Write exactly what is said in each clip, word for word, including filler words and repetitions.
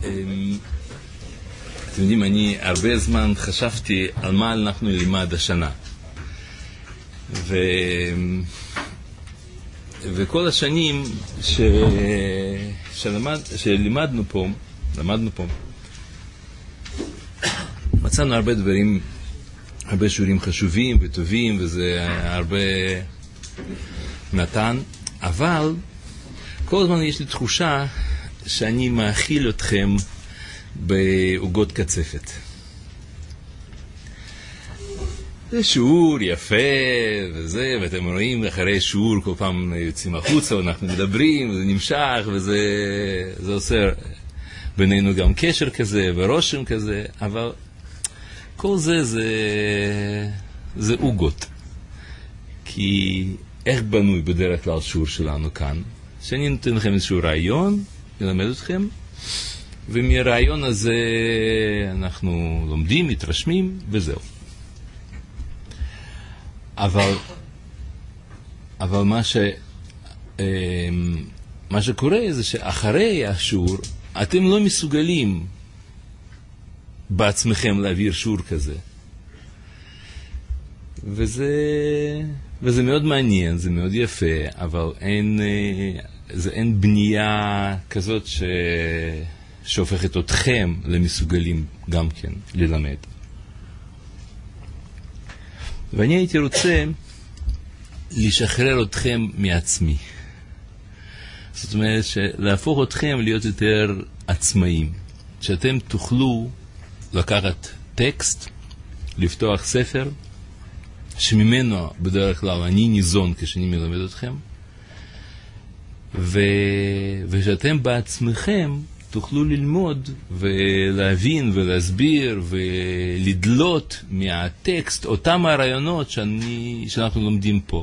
אתם יודעים, אני הרבה זמן חשבתי על מה אנחנו נלמד השנה. ו... וכל השנים ש... שלמד... שלימדנו פה, למדנו פה, מצאנו הרבה דברים, הרבה שיעורים חשובים וטובים, וזה הרבה נתן, אבל כל הזמן יש לי תחושה שאני מאכיל אתכם בעוגות קצפת. זה שיעור יפה וזה, ואתם רואים אחרי שיעור כל פעם יוצאים החוצה ואנחנו מדברים, וזה נמשך, וזה זה עושה בינינו גם קשר כזה ורושם כזה, אבל כל זה זה, זה עוגות. כי איך בנוי בדרך כלל שיעור שלנו כאן? שאני נותן לכם איזשהו רעיון, נלמד אתכם, ומהרעיון הזה אנחנו לומדים, מתרשמים, וזהו. אבל, אבל מה ש, מה שקורה זה שאחרי השיעור, אתם לא מסוגלים בעצמכם להעביר שיעור כזה. וזה, וזה מאוד מעניין, זה מאוד יפה, אבל אין, זה אין בנייה כזאת ש, שהופכת אתכם למסוגלים גם כן ללמד. ואני הייתי רוצה לשחרר אתכם מעצמי. זאת אומרת, להפוך אתכם להיות יותר עצמאים. שאתם תוכלו לקחת טקסט, לפתוח ספר, שממנו בדרך כלל אני ניזון כשאני מלמד אתכם, ו... ושאתם בעצמכם תוכלו ללמוד ולהבין ולהסביר ולדלות מהטקסט אותם הרעיונות שאני, שאנחנו לומדים פה.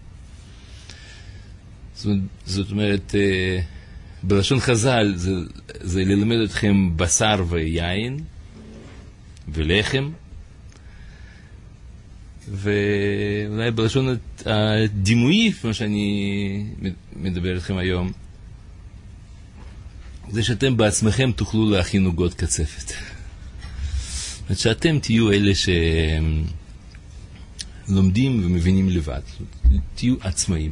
זאת, זאת אומרת, בלשון חז"ל זה, זה ללמד אתכם בשר ויין ולחם, ואולי בלשון הדימויי, מה שאני מדבר אתכם היום, זה שאתם בעצמכם תוכלו להכין עוגות קצפת. זאת אומרת שאתם תהיו אלה שלומדים ומבינים לבד. תהיו עצמאים.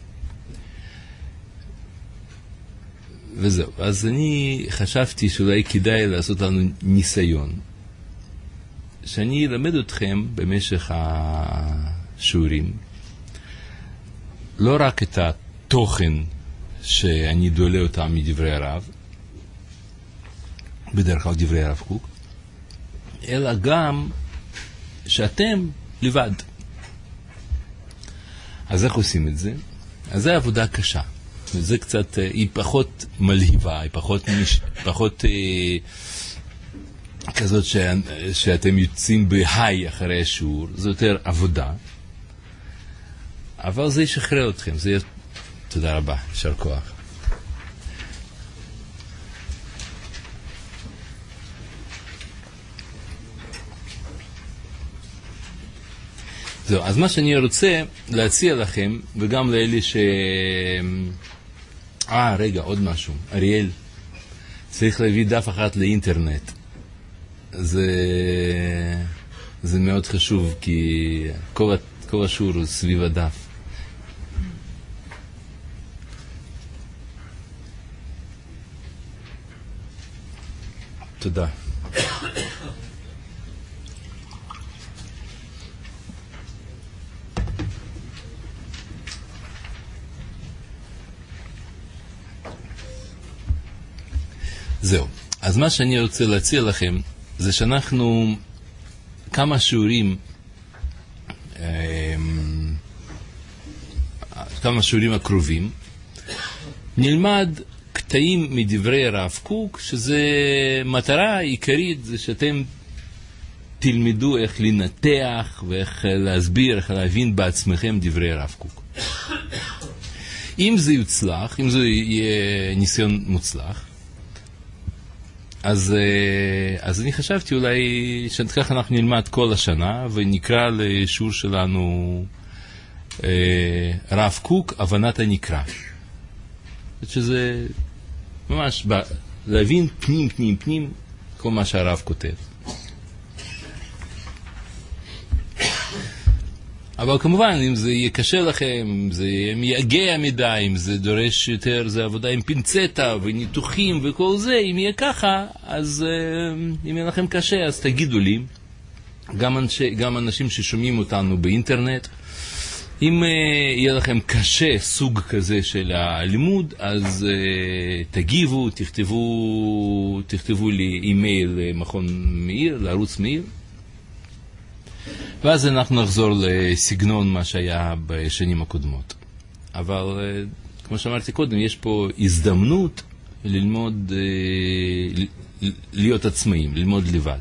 וזהו. אז אני חשבתי שאולי כדאי לעשות לנו ניסיון. שאני אלמד אתכם במשך השיעורים, לא רק את התוכן שאני דולה אותם מדברי הרב, בדרך כלל דברי הרב קוק, אלא גם שאתם לבד. אז איך עושים את זה? אז זה עבודה קשה. וזה קצת, היא פחות מלהיבה, היא פחות, פחות אה, כזאת ש, שאתם יוצאים בהיי אחרי השיעור. זה יותר עבודה. אבל זה ישחרר אתכם. זה יהיה... תודה רבה, יישר כוח. זהו, אז מה שאני רוצה להציע לכם, וגם לאלה ש... אה, רגע, עוד משהו. אריאל, צריך להביא דף אחת לאינטרנט. זה... זה מאוד חשוב, כי כל, כל השיעור הוא סביב הדף. תודה. זהו. אז מה שאני רוצה להציע לכם, זה שאנחנו כמה שיעורים, כמה שיעורים הקרובים, נלמד קטעים מדברי הרב קוק, שזה מטרה עיקרית, זה שאתם תלמדו איך לנתח ואיך להסביר, איך להבין בעצמכם דברי הרב קוק. אם זה יוצלח, אם זה יהיה ניסיון מוצלח, אז, אז אני חשבתי אולי שכך אנחנו נלמד כל השנה ונקרא לשיעור שלנו רב קוק, הבנת הנקרא. שזה ממש להבין פנים, פנים, פנים, כל מה שהרב כותב. אבל כמובן, אם זה יהיה קשה לכם, אם זה יהיה מייגע מדי, אם זה דורש יותר, זה עבודה עם פינצטה וניתוחים וכל זה, אם יהיה ככה, אז אם יהיה לכם קשה, אז תגידו לי, גם, אנשי, גם אנשים ששומעים אותנו באינטרנט, אם יהיה לכם קשה סוג כזה של הלימוד, אז תגיבו, תכתבו, תכתבו לי אימייל למכון מאיר, לערוץ מאיר, ואז אנחנו נחזור לסגנון מה שהיה בשנים הקודמות. אבל כמו שאמרתי קודם, יש פה הזדמנות ללמוד, להיות עצמאים, ללמוד לבד.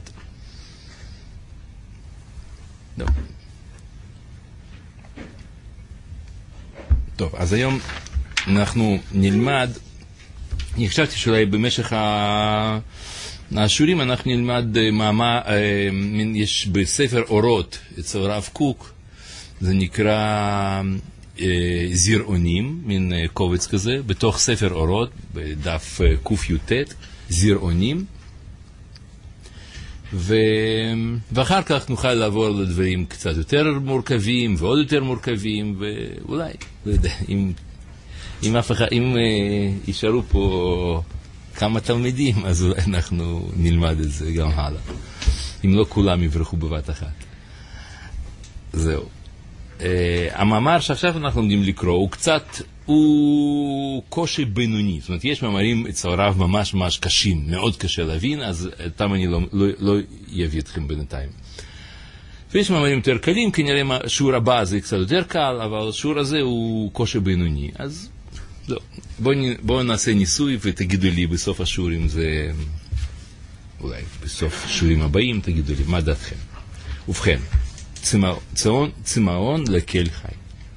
טוב. טוב, אז היום אנחנו נלמד, אני חשבתי שאולי במשך ה... השיעורים אנחנו נלמד מאמר, יש בספר אורות אצל הרב קוק, זה נקרא זרעונים, מין קובץ כזה, בתוך ספר אורות, בדף קי"ט, זרעונים, ו... ואחר כך נוכל לעבור לדברים קצת יותר מורכבים ועוד יותר מורכבים, ואולי, לא יודע, אם, אם אף אחד, אם יישארו פה כמה תלמידים, אז אולי אנחנו נלמד את זה גם הלאה. אם לא כולם יברחו בבת אחת. זהו. Uh, המאמר שעכשיו אנחנו עומדים לקרוא, הוא קצת, הוא קושי בינוני. זאת אומרת, יש מאמרים אצל הרב ממש ממש קשים, מאוד קשה להבין, אז אותם אני לא, לא, לא יביא אתכם בינתיים. ויש מאמרים יותר קלים, כנראה שיעור הבא זה קצת יותר קל, אבל השיעור הזה הוא קושי בינוני. אז לא. בואו בוא נעשה ניסוי ותגידו לי בסוף השיעורים זה, אולי בסוף השיעורים הבאים תגידו לי מה דעתכם. ובכן, צמאון, צמאון לקהל חי.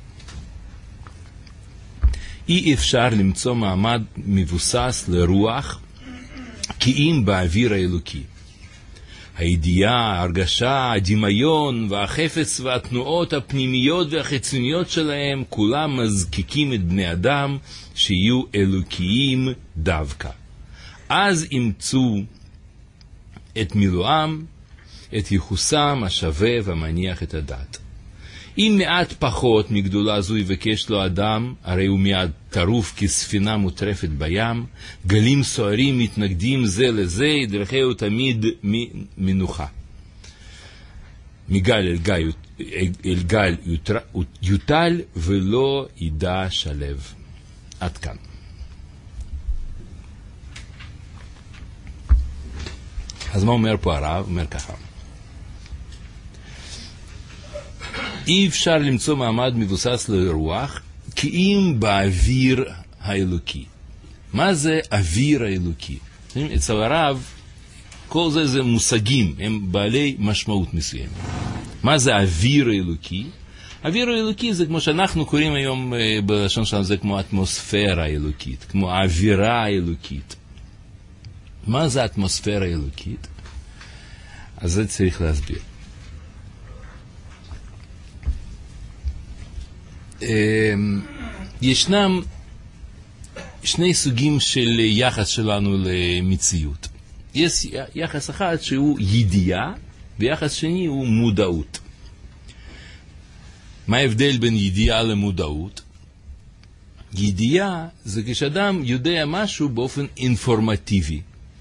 אי אפשר למצוא מעמד מבוסס לרוח כי אם באוויר האלוקי. הידיעה, ההרגשה, הדמיון והחפץ והתנועות הפנימיות והחיצוניות שלהם כולם מזקיקים את בני אדם שיהיו אלוקיים דווקא. אז ימצאו את מילואם, את ייחוסם השווה והמניח את הדעת. אם מעט פחות מגדולה זו יבקש לו אדם, הרי הוא מיד טרוף כספינה מוטרפת בים, גלים סוערים מתנגדים זה לזה, ידרכהו תמיד מנוחה. מגל אל גל, אל גל יוטל ולא ידע שלב. עד כאן. אז מה אומר פה הרב? אומר ככה. אי אפשר למצוא מעמד מבוסס לרוח כי אם באוויר האלוקי. מה זה אוויר האלוקי? אצל הרב כל זה זה מושגים, הם בעלי משמעות מסוימת. מה זה אוויר האלוקי? אוויר האלוקי זה כמו שאנחנו קוראים היום בלשון שלנו, זה כמו אטמוספירה האלוקית, כמו האווירה האלוקית. מה זה האטמוספירה האלוקית? אז זה צריך להסביר. ישנם שני סוגים של יחס שלנו למציאות. יש יחס אחד שהוא ידיעה, ויחס שני הוא מודעות. מה ההבדל בין ידיעה למודעות? ידיעה זה כשאדם יודע משהו באופן אינפורמטיבי.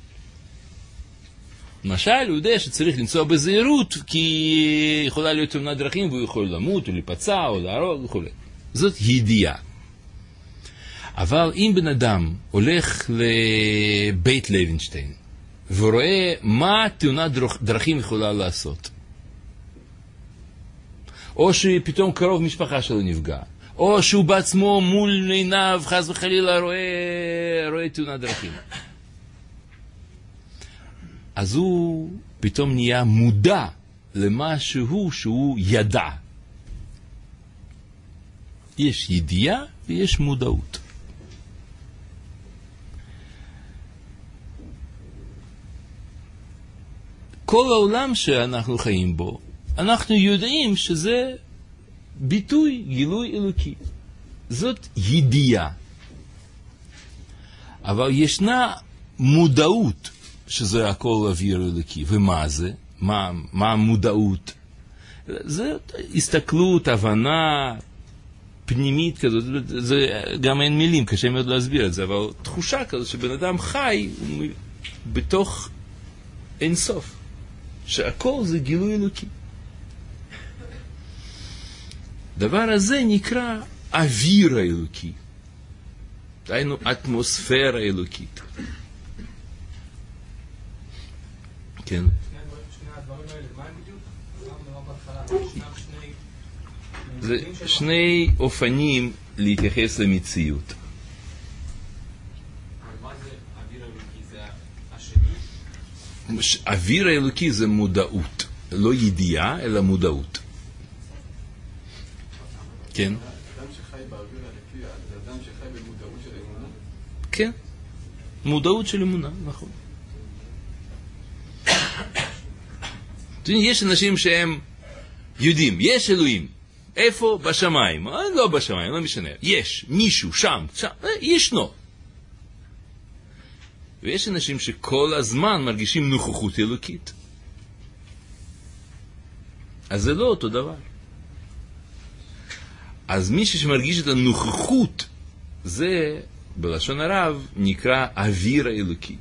למשל, הוא יודע שצריך לנסוע בזהירות, כי יכולה להיות תאונת דרכים, והוא יכול למות, או להיפצע, או להרוג, וכו'. זאת ידיעה. אבל אם בן אדם הולך לבית לוינשטיין, ורואה מה תאונת דרכים יכולה לעשות, או שפתאום קרוב משפחה שלו נפגע, או שהוא בעצמו מול עיניו, חס וחלילה, רואה, רואה תאונת דרכים. אז הוא פתאום נהיה מודע למשהו שהוא ידע. יש ידיעה ויש מודעות. כל העולם שאנחנו חיים בו, אנחנו יודעים שזה ביטוי, גילוי אלוקי. זאת ידיעה. אבל ישנה מודעות שזה הכל אוויר אלוקי. ומה זה? מה, מה המודעות? זה הסתכלות, הבנה פנימית כזאת, זה גם אין מילים, קשה מאוד להסביר את זה, אבל תחושה כזאת שבן אדם חי בתוך אין סוף, שהכל זה גילוי אלוקי. דבר הזה נקרא אוויר האלוקי, דהיינו אטמוספירה האלוקית. כן. זה שני אופנים להתייחס למציאות. מה זה אוויר האלוקי? זה השני? אוויר האלוקי זה מודעות, לא ידיעה אלא מודעות. כן? אדם שחי באוויר האלוקי זה אדם שחי במודעות של אמונה? כן, מודעות של אמונה, נכון. יש אנשים שהם יודעים, יש אלוהים. איפה? בשמיים. לא בשמיים, לא משנה. יש, מישהו, שם, שם, ישנו. ויש אנשים שכל הזמן מרגישים נוכחות אלוקית. אז זה לא אותו דבר. אז מי שמרגיש את הנוכחות, זה, בלשון הרב, נקרא אוויר האלוקי.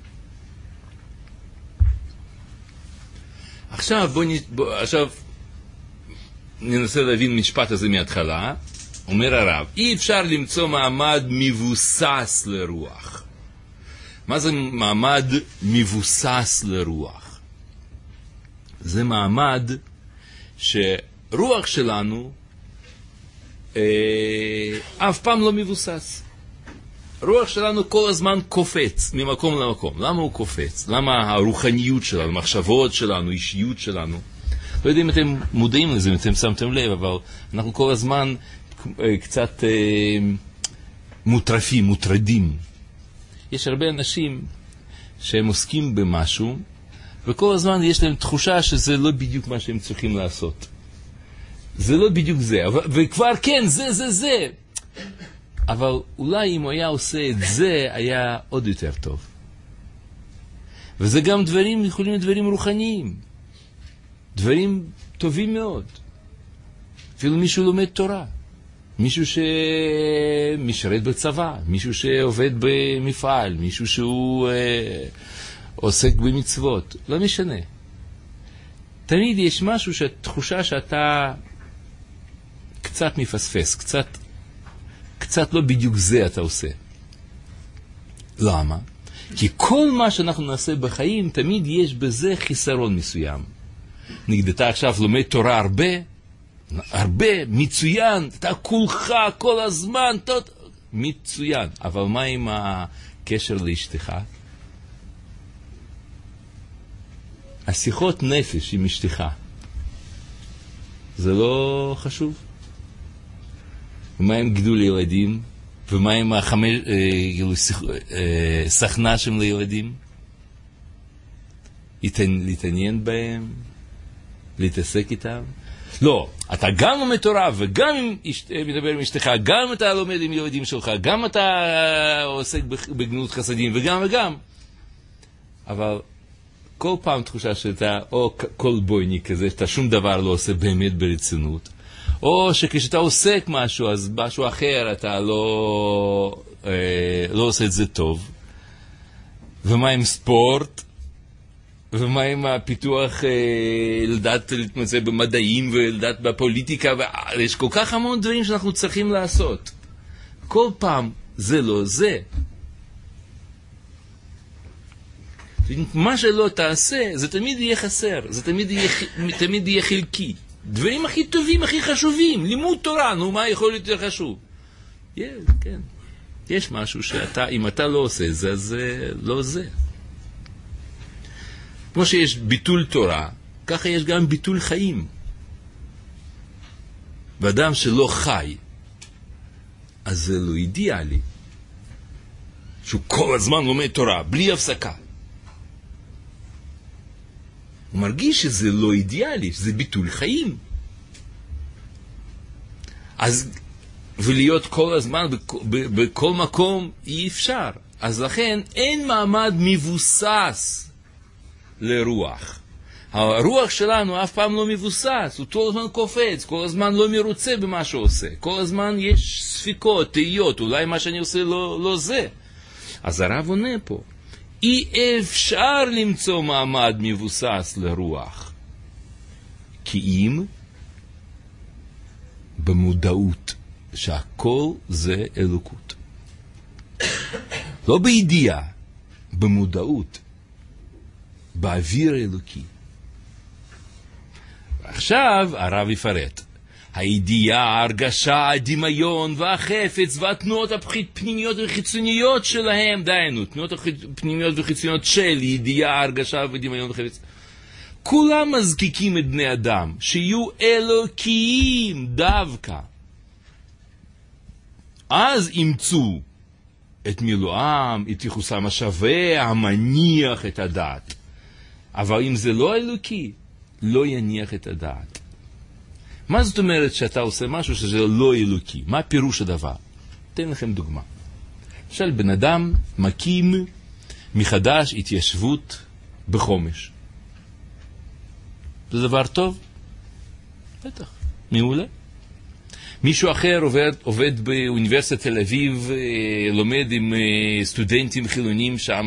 עכשיו, בוא, בוא, עכשיו, ננסה להבין משפט הזה מההתחלה. אומר הרב, אי אפשר למצוא מעמד מבוסס לרוח. מה זה מעמד מבוסס לרוח? זה מעמד שרוח שלנו אה, אף פעם לא מבוסס. רוח שלנו כל הזמן קופץ ממקום למקום. למה הוא קופץ? למה הרוחניות שלנו, המחשבות שלנו, אישיות שלנו? לא יודע אם אתם מודעים לזה, אם אתם שמתם לב, אבל אנחנו כל הזמן קצת אה, מוטרפים, מוטרדים. יש הרבה אנשים שהם עוסקים במשהו, וכל הזמן יש להם תחושה שזה לא בדיוק מה שהם צריכים לעשות. זה לא בדיוק זה, אבל, וכבר כן, זה, זה, זה. אבל אולי אם הוא היה עושה את זה, היה עוד יותר טוב. וזה גם דברים, יכולים להיות דברים רוחניים. דברים טובים מאוד. אפילו מישהו לומד תורה. מישהו שמשרת בצבא. מישהו שעובד במפעל. מישהו שהוא אה, עוסק במצוות. לא משנה. תמיד יש משהו שהתחושה שאתה קצת מפספס. קצת, קצת לא בדיוק זה אתה עושה. למה? כי כל מה שאנחנו נעשה בחיים, תמיד יש בזה חיסרון מסוים. נגיד, אתה עכשיו לומד תורה הרבה, הרבה, מצוין, אתה כולך כל הזמן, תות, מצוין. אבל מה עם הקשר לאשתך? השיחות נפש עם אשתך, זה לא חשוב? ומה עם גידול ילדים? ומה עם החמש, אה, סכנה שם לילדים? להתעניין בהם? להתעסק איתם? לא, אתה גם לומד תורה וגם מדבר עם אשתך, גם אתה לומד עם ילדים שלך, גם אתה עוסק בגנות חסדים וגם וגם. אבל כל פעם תחושה שאתה או כל בויני כזה, שאתה שום דבר לא עושה באמת ברצינות, או שכשאתה עוסק משהו, אז משהו אחר אתה לא, אה, לא עושה את זה טוב. ומה עם ספורט? ומה עם הפיתוח אה, לדעת להתמצא במדעים ולדעת בפוליטיקה? יש כל כך המון דברים שאנחנו צריכים לעשות. כל פעם זה לא זה. מה שלא תעשה, זה תמיד יהיה חסר, זה תמיד יהיה, תמיד יהיה חלקי. דברים הכי טובים, הכי חשובים, לימוד תורה, נו, מה יכול להיות יותר חשוב? Yeah, כן. יש משהו שאתה, אם אתה לא עושה זה, זה לא זה. כמו שיש ביטול תורה, ככה יש גם ביטול חיים. ואדם שלא חי, אז זה לא אידיאלי. שהוא כל הזמן לומד תורה, בלי הפסקה. הוא מרגיש שזה לא אידיאלי, שזה ביטול חיים. אז, ולהיות כל הזמן, בכל מקום, אי אפשר. אז לכן אין מעמד מבוסס לרוח. הרוח שלנו אף פעם לא מבוסס, הוא כל הזמן קופץ, כל הזמן לא מרוצה במה שהוא עושה, כל הזמן יש ספיקות, תהיות, אולי מה שאני עושה לא, לא זה. אז הרב עונה פה, אי אפשר למצוא מעמד מבוסס לרוח, כי אם במודעות שהכל זה אלוקות. לא בידיעה, במודעות, באוויר האלוקי. עכשיו הרב יפרט. הידיעה, ההרגשה, הדמיון והחפץ והתנועות הפנימיות וחיצוניות שלהם, דיינו, תנועות הפנימיות וחיצוניות של ידיעה, הרגשה ודמיון וחפץ, כולם מזקיקים את בני אדם שיהיו אלוקיים דווקא. אז ימצאו את מילואם, את ייחוסם השווה, המניח את הדעת. אבל אם זה לא אלוקי, לא יניח את הדעת. מה זאת אומרת שאתה עושה משהו שזה לא אלוקי? מה פירוש הדבר? אתן לכם דוגמה. למשל, בן אדם מקים מחדש התיישבות בחומש. זה דבר טוב? בטח, מעולה. מישהו אחר עובד, עובד באוניברסיטת תל אביב, לומד עם סטודנטים חילונים שם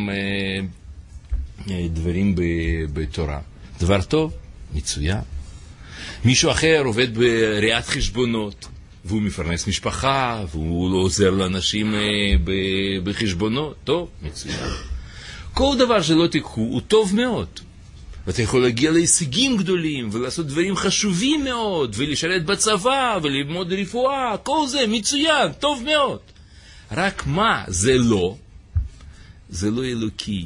דברים בתורה. דבר טוב? מצוין. מישהו אחר עובד בראיית חשבונות, והוא מפרנס משפחה, והוא עוזר לאנשים בחשבונות. טוב, מצוין. כל דבר שלא תיקחו הוא טוב מאוד. ואתה יכול להגיע להישגים גדולים, ולעשות דברים חשובים מאוד, ולשרת בצבא, וללמוד רפואה, כל זה מצוין, טוב מאוד. רק מה? זה לא. זה לא אלוקי.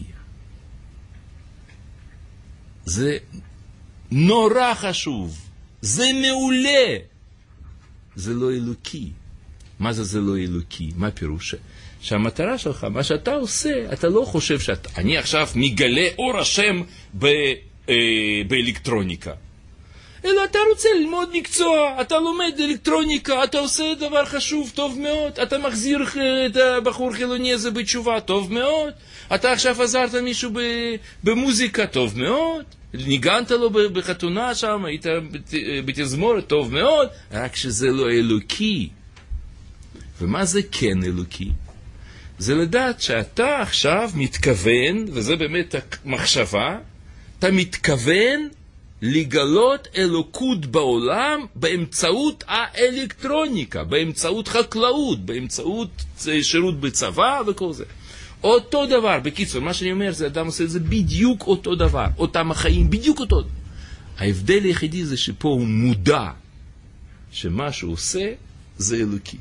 זה נורא חשוב. זה מעולה. זה לא אלוקי. מה זה זה לא אלוקי? מה פירוש? שהמטרה שלך, מה שאתה עושה, אתה לא חושב שאתה, אני עכשיו מגלה אור השם ב, אה, באלקטרוניקה. אלא אתה רוצה ללמוד מקצוע, אתה לומד אלקטרוניקה, אתה עושה דבר חשוב, טוב מאוד, אתה מחזיר את הבחור חילוני הזה בתשובה, טוב מאוד, אתה עכשיו עזרת מישהו במוזיקה, טוב מאוד, ניגנת לו בחתונה שם, היית בתזמורת, טוב מאוד, רק שזה לא אלוקי. ומה זה כן אלוקי? זה לדעת שאתה עכשיו מתכוון, וזה באמת המחשבה, אתה מתכוון לגלות אלוקות בעולם באמצעות האלקטרוניקה, באמצעות חקלאות, באמצעות שירות בצבא וכל זה. אותו דבר, בקיצור, מה שאני אומר, זה אדם עושה את זה בדיוק אותו דבר, אותם החיים, בדיוק אותו. ההבדל היחידי זה שפה הוא מודע שמה שהוא עושה זה אלוקי.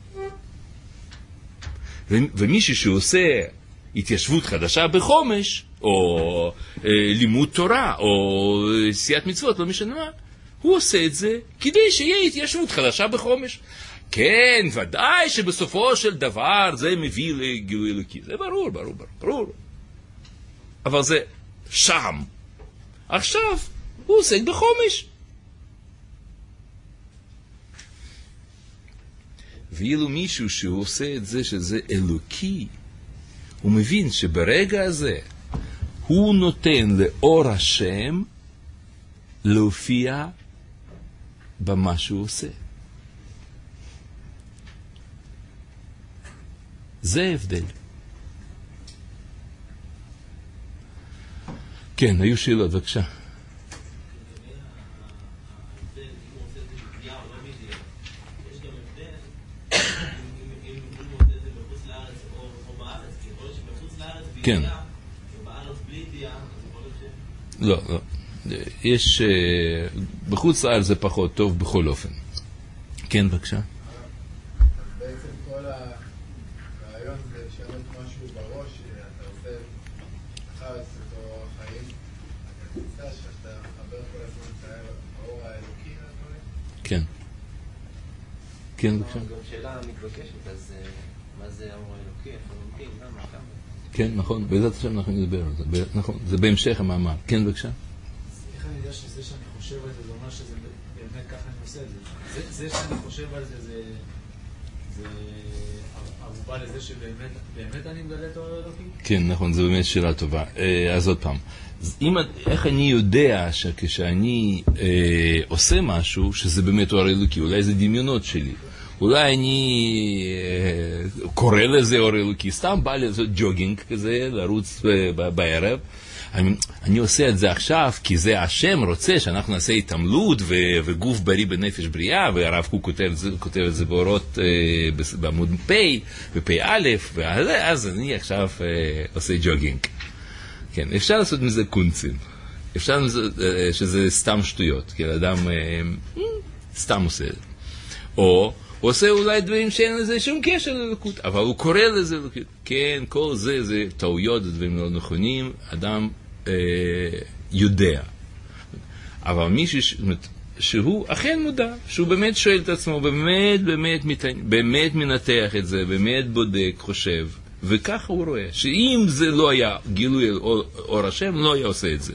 ומישהו שעושה התיישבות חדשה בחומש, או אה, לימוד תורה, או עשיית מצוות, לא משנה מה, הוא עושה את זה כדי שיהיה התיישבות חדשה בחומש. כן, ודאי שבסופו של דבר זה מביא לגילוי אלוקי. זה ברור, ברור, ברור, ברור. אבל זה שם. עכשיו הוא עוסק בחומש. ואילו מישהו שהוא עושה את זה שזה אלוקי, הוא מבין שברגע הזה הוא נותן לאור השם להופיע במה שהוא עושה. זה ההבדל. כן, היו שאלות, בבקשה. כן. לא, לא. יש, בחוץ לארץ זה פחות טוב בכל אופן. כן, בבקשה. בעצם כל הרעיון זה לשנות משהו בראש, אתה עושה אחר ספר אורח חיים, אתה תמצא שאתה חבר כל הזמן את האור האלוקי לדברים? כן. כן, בבקשה. גם שאלה מתבקשת, אז מה זה האור האלוקי? איך הוא מבין? למה? כמה? כן, נכון, בעזרת השם אנחנו נדבר על זה. נכון, זה בהמשך המאמר. כן, בבקשה. איך אני יודע שזה שאני חושב על זה, זה אומר שזה באמת ככה אני עושה את זה. זה שאני חושב על זה, זה ערובה לזה שבאמת באמת אני מגלה את האור האלוקי? כן, נכון, זו באמת שאלה טובה. אז עוד פעם, אם, איך אני יודע שכשאני אה, עושה משהו, שזה באמת אור אלוקי? אולי זה דמיונות שלי. אולי אני אה, קורא לזה אור אלוקי. סתם בא לעשות ג'וגינג כזה, לרוץ ב- בערב. אני, אני עושה את זה עכשיו, כי זה השם רוצה שאנחנו נעשה התעמלות ו, וגוף בריא בנפש בריאה, והרב קוק כותב, כותב את זה באורות אה, בעמוד פ' ופ' א', ואז אני עכשיו אה, עושה ג'וגינג. כן, אפשר לעשות מזה קונצים. אפשר לעשות שזה סתם שטויות, כי האדם אה, סתם עושה את זה. או הוא עושה אולי דברים שאין לזה שום קשר ללוקות, אבל הוא קורא לזה לוקות. כן, כל זה זה טעויות, זה דברים לא נכונים, אדם אה, יודע. אבל מישהו ש... שהוא אכן מודע, שהוא באמת שואל את עצמו, באמת, באמת, באמת מנתח את זה, באמת בודק, חושב, וככה הוא רואה, שאם זה לא היה גילוי אור, אור השם, לא היה עושה את זה.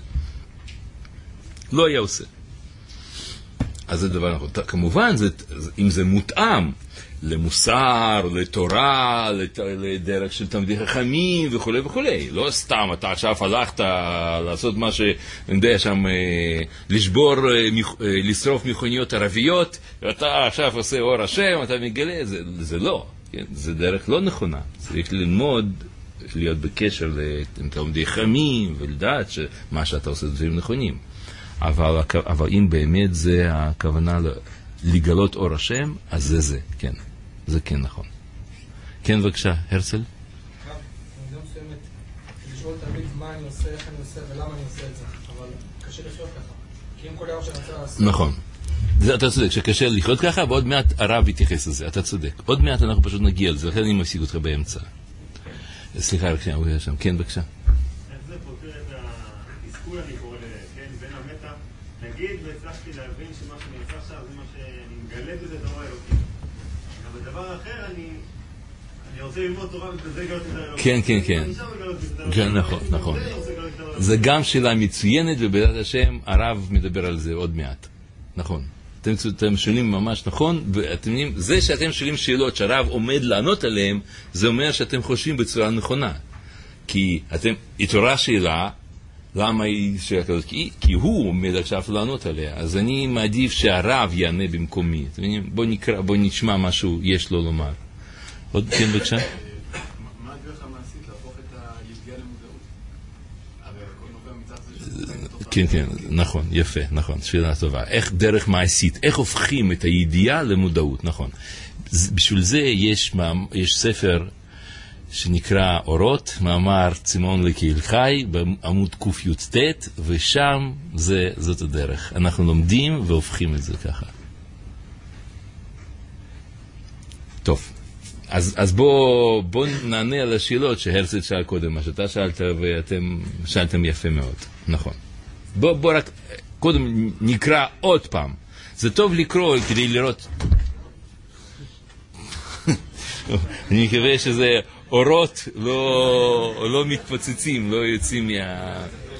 לא היה עושה. אז זה דבר נכון. כמובן, זה, אם זה מותאם למוסר, לתורה, לת, לדרך של תלמידי חכמים וכו' וכו'. לא סתם, אתה עכשיו הלכת לעשות מה שאני יודע שם, לשבור, לשרוף מכוניות ערביות, ואתה עכשיו עושה אור השם, אתה מגלה, זה, זה לא. כן? זה דרך לא נכונה. צריך ללמוד, להיות בקשר לתלמידי חכמים ולדעת שמה שאתה עושה זה דברים נכונים. אבל, אבל אם באמת זה הכוונה לגלות אור השם, אז זה זה, כן. זה כן נכון. כן, בבקשה, הרצל? אני גם מסוימת לשאול תמיד מה אני עושה, איך אני עושה ולמה אני עושה את זה, אבל קשה לחיות ככה. כי אם כל דבר שאני רוצה לעשות... נכון. זה, אתה צודק, שקשה לחיות ככה, ועוד מעט הרב יתייחס לזה, אתה צודק. עוד מעט אנחנו פשוט נגיע לזה, לכן אני מפסיק אותך באמצע. סליחה, רק שנייה, הוא היה שם. כן, בבקשה. איך זה פותר את התסכול, אני קורא כן, בין המתח? נגיד, והצלחתי להבין שמה שאני עושה עכשיו זה מה שאני מגלה בזה את האור האלוקי. אבל בדבר אחר, אני אני רוצה ללמוד תורה ובזה גלות את האלוקי. כן, כן, כן. כן, נכון, נכון. זה גם שאלה מצוינת, ובעזרת השם, הרב מדבר על זה עוד מעט. נכון. אתם, אתם שואלים ממש נכון, ואתם יודעים, זה שאתם שואלים שאלות שהרב עומד לענות עליהן, זה אומר שאתם חושבים בצורה נכונה. כי אתם, התעוררה שאלה, למה היא שאלה כזאת? כי, כי הוא עומד עכשיו לענות עליה, אז אני מעדיף שהרב יענה במקומי. אתם יודעים, בוא נקרא, בוא נשמע משהו יש לו לומר. עוד כן בבקשה? מה הדרך המעשית להפוך את הידיעה למודעות? הרי הכל נובע מצד זה שזה תופעה. כן, כן, נכון, יפה, נכון, שאלה טובה. איך דרך מעשית, איך הופכים את הידיעה למודעות, נכון. בשביל זה יש, יש ספר שנקרא אורות, מאמר צימון לקהיל חי, בעמוד ק"ט, ושם זה, זאת הדרך. אנחנו לומדים והופכים את זה ככה. טוב. אז, אז בוא, בוא נענה על השאלות שהרצל שאל קודם, מה שאתה שאלת ואתם שאלתם יפה מאוד. נכון. בוא, בוא רק, קודם נקרא עוד פעם. זה טוב לקרוא כדי לראות. אני מקווה שזה אורות לא, לא מתפוצצים, לא יוצאים מה...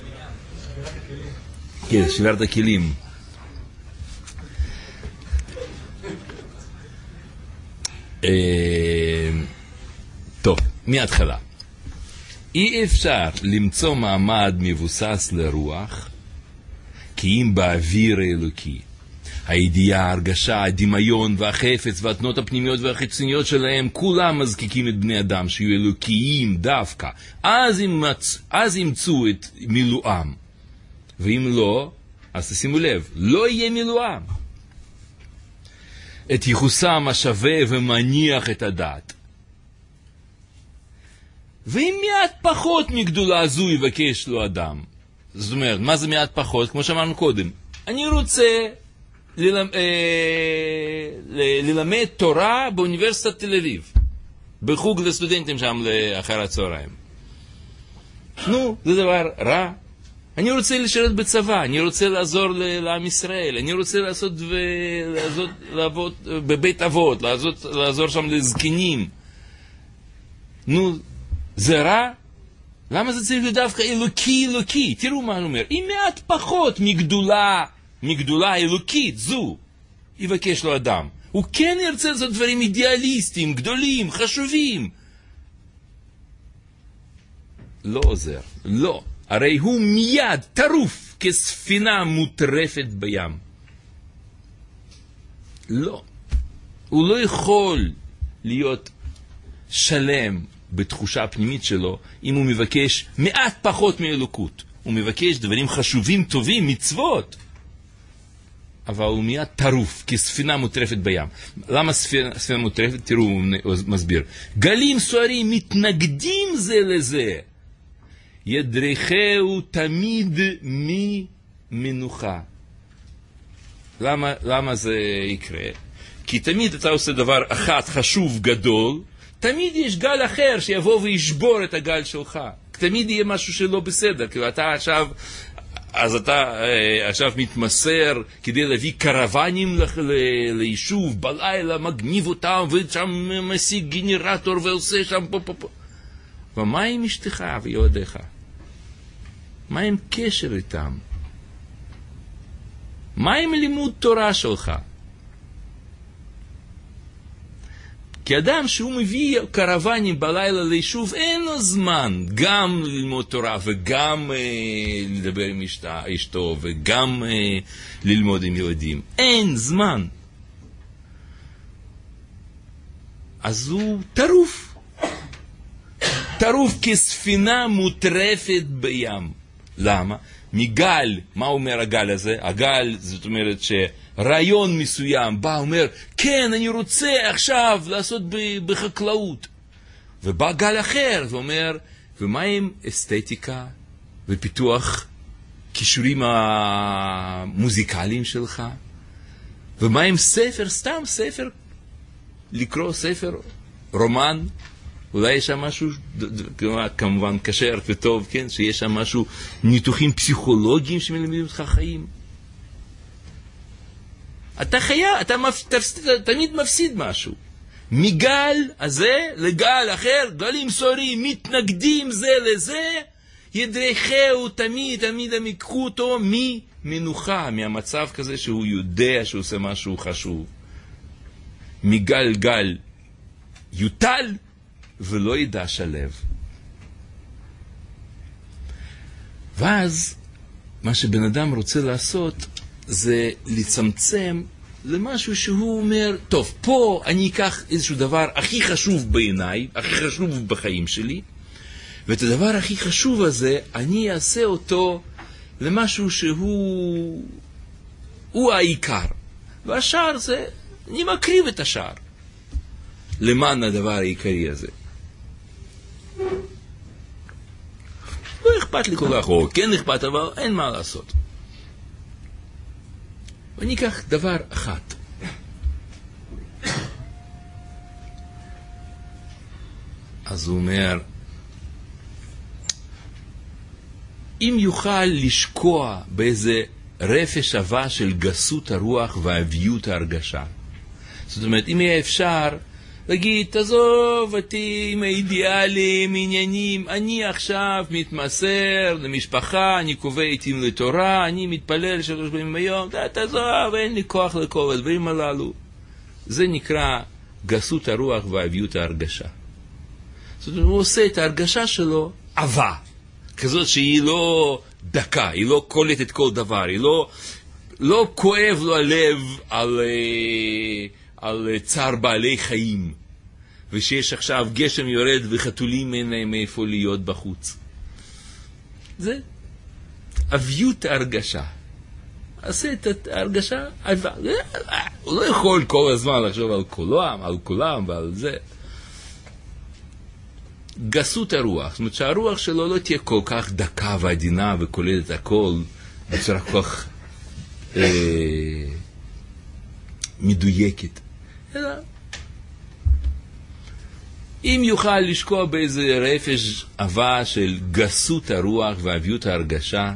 כן, שברת הכלים. טוב, מההתחלה. אי אפשר למצוא מעמד מבוסס לרוח כי אם באוויר האלוקי הידיעה, ההרגשה, הדמיון והחפץ והתנות הפנימיות והחיצוניות שלהם כולם מזקיקים את בני אדם שיהיו אלוקיים דווקא, אז, ימצ... אז ימצאו את מילואם, ואם לא, אז תשימו לב, לא יהיה מילואם. את ייחוסם השווה ומניח את הדעת. ואם מעט פחות מגדולה זו יבקש לו אדם. זאת אומרת, מה זה מעט פחות? כמו שאמרנו קודם, אני רוצה ללמד, אה, ללמד תורה באוניברסיטת תל אביב, בחוג לסטודנטים שם לאחר הצהריים. נו, זה דבר רע. אני רוצה לשרת בצבא, אני רוצה לעזור לעם ישראל, אני רוצה לעשות ולעזור, לעבוד בבית אבות, לעזור, לעזור שם לזקנים. נו, זה רע? למה זה צריך להיות דווקא אלוקי אלוקי? תראו מה אני אומר, אם מעט פחות מגדולה, מגדולה אלוקית זו, יבקש לו אדם. הוא כן ירצה לעשות דברים אידיאליסטיים, גדולים, חשובים. לא עוזר, לא. הרי הוא מיד טרוף כספינה מוטרפת בים. לא. הוא לא יכול להיות שלם בתחושה הפנימית שלו אם הוא מבקש מעט פחות מאלוקות. הוא מבקש דברים חשובים, טובים, מצוות. אבל הוא מיד טרוף כספינה מוטרפת בים. למה ספינה, ספינה מוטרפת? תראו, הוא מסביר. גלים סוערים מתנגדים זה לזה. ידרכהו תמיד ממנוחה. למה, למה זה יקרה? כי תמיד אתה עושה דבר אחד חשוב גדול, תמיד יש גל אחר שיבוא וישבור את הגל שלך. תמיד יהיה משהו שלא בסדר. כי אתה עכשיו, אז אתה עכשיו מתמסר כדי להביא קרוונים ליישוב, בלילה מגניב אותם, ושם משיג גנרטור ועושה שם פה פה פה. ומה עם אשתך וילדיך? מה עם קשר איתם? מה עם לימוד תורה שלך? כי אדם שהוא מביא קרוונים בלילה ליישוב, אין לו זמן גם ללמוד תורה וגם אה, לדבר עם אשתה, אשתו וגם אה, ללמוד עם ילדים. אין זמן. אז הוא טרוף. טרוף כספינה מוטרפת בים. למה? מגל, מה אומר הגל הזה? הגל, זאת אומרת שרעיון מסוים בא, אומר, כן, אני רוצה עכשיו לעשות בחקלאות. ובא גל אחר, ואומר, ומה עם אסתטיקה ופיתוח כישורים המוזיקליים שלך? ומה עם ספר, סתם ספר, לקרוא ספר, רומן? אולי יש שם משהו, כמובן כשר וטוב, כן? שיש שם משהו, ניתוחים פסיכולוגיים שמלמדים אותך חיים. אתה חיה, אתה מפ... תמיד מפסיד משהו. מגל הזה לגל אחר, גלים סוערים מתנגדים זה לזה, ידרכהו תמיד, תמיד הם יקחו אותו ממנוחה, מהמצב כזה שהוא יודע שהוא עושה משהו חשוב. מגל גל יוטל, ולא ידע שלב. ואז מה שבן אדם רוצה לעשות זה לצמצם למשהו שהוא אומר, טוב, פה אני אקח איזשהו דבר הכי חשוב בעיניי, הכי חשוב בחיים שלי, ואת הדבר הכי חשוב הזה אני אעשה אותו למשהו שהוא הוא העיקר. והשאר זה, אני מקריב את השאר למען הדבר העיקרי הזה. לא אכפת לי כל כך, או כן אכפת, אבל אין מה לעשות. ואני אקח דבר אחת. אז הוא אומר, אם יוכל לשקוע באיזה רפש אהבה של גסות הרוח ואביות ההרגשה. זאת אומרת, אם יהיה אפשר להגיד, תעזוב אותי עם האידיאלים, עניינים, אני עכשיו מתמסר למשפחה, אני קובע עתים לתורה, אני מתפלל שלוש פעמים ביום, תעזוב, אין לי כוח לכל הדברים הללו. זה נקרא גסות הרוח ואביות ההרגשה. זאת אומרת, הוא עושה את ההרגשה שלו אהבה, כזאת שהיא לא דקה, היא לא קולטת כל דבר, היא לא, לא כואב לו הלב על... על צער בעלי חיים, ושיש עכשיו גשם יורד וחתולים אין להם איפה להיות בחוץ. זה אביות ההרגשה. עשה את ההרגשה, הוא לא יכול כל הזמן לחשוב על כולם, על כולם ועל זה. גסות הרוח, זאת אומרת שהרוח שלו לא תהיה כל כך דקה ועדינה וכוללת הכל בצורה כל כך אה, מדויקת. אלא אם יוכל לשקוע באיזה רפש אהבה של גסות הרוח ואביות ההרגשה,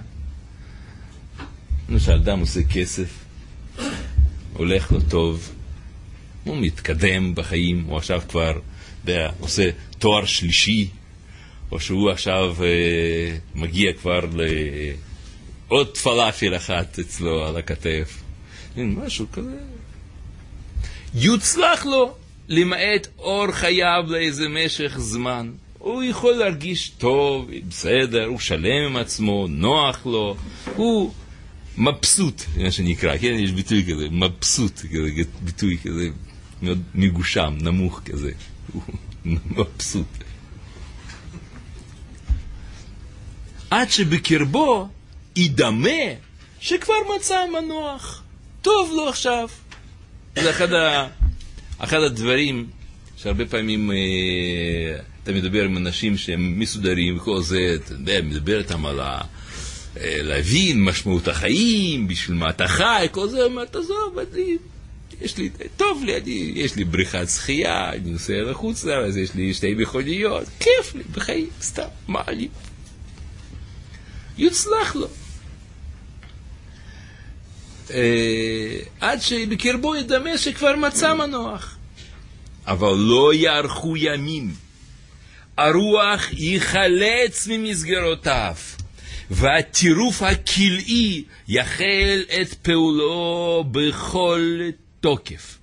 למשל אדם עושה כסף, הולך לו טוב, הוא מתקדם בחיים, הוא עכשיו כבר יודע, עושה תואר שלישי, או שהוא עכשיו אה, מגיע כבר לעוד פלאפל אחת אצלו על הכתף, משהו כזה. יוצלח לו, למעט אור חייו לאיזה משך זמן. הוא יכול להרגיש טוב, בסדר, הוא שלם עם עצמו, נוח לו, הוא מבסוט, מה שנקרא, כן? יש ביטוי כזה, מבסוט, כזה, ביטוי כזה, מאוד מגושם, נמוך כזה, הוא מבסוט. עד שבקרבו ידמה שכבר מצא מנוח, טוב לו עכשיו. זה אחד, ה... אחד הדברים שהרבה פעמים אה, אתה מדבר עם אנשים שהם מסודרים וכל זה, אתה יודע, מדבר איתם על ה... אה, להבין משמעות החיים, בשביל מה אתה חי, כל זה, מה אתה זוב, אני... יש לי, טוב לי, אני, יש לי בריכת שחייה, אני נוסע לחוץ לארץ, יש לי שתי מכוניות, כיף לי בחיים, סתם, מה אני? יוצלח לו. אה, עד שבקרבו ידמה שכבר מצא מנוח. אבל לא יארכו ימים. הרוח ייחלץ ממסגרותיו, והטירוף הכלאי יחל את פעולו בכל תוקף.